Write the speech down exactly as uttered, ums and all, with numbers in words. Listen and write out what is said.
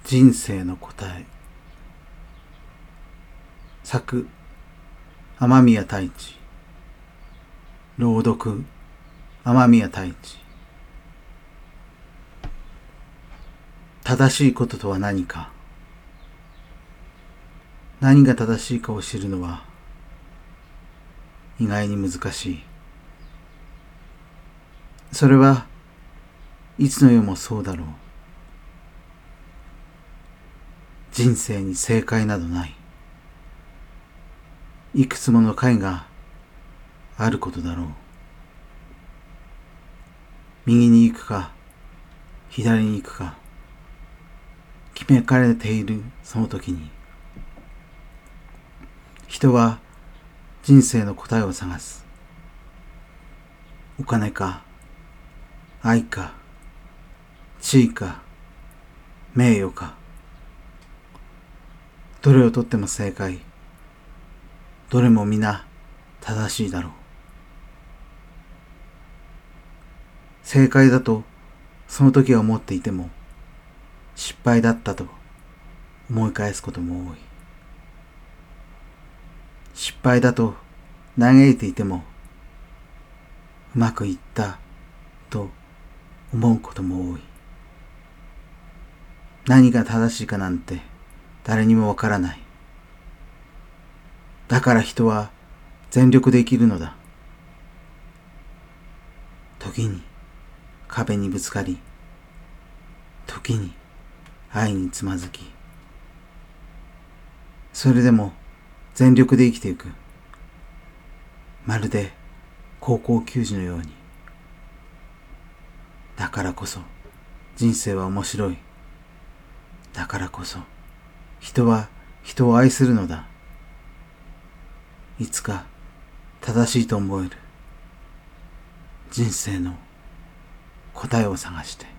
人生の答え。作雨宮太一、朗読雨宮太一。正しいこととは何か。何が正しいかを知るのは意外に難しい。それはいつの世もそうだろう。人生に正解などない。いくつもの解があることだろう。右に行くか左に行くか決めかれているその時に、人は人生の答えを探す。お金か愛か地位か名誉か、どれをとっても正解、どれも皆正しいだろう。正解だとその時は思っていても、失敗だったと思い返すことも多い。失敗だと嘆いていても、うまくいったと思うことも多い。何が正しいかなんて誰にもわからない。だから人は全力で生きるのだ。時に壁にぶつかり、時に愛につまずき、それでも全力で生きていく。まるで高校球児のように。だからこそ人生は面白い。だからこそ人は人を愛するのだ。いつか正しいと思える人生の答えを探して。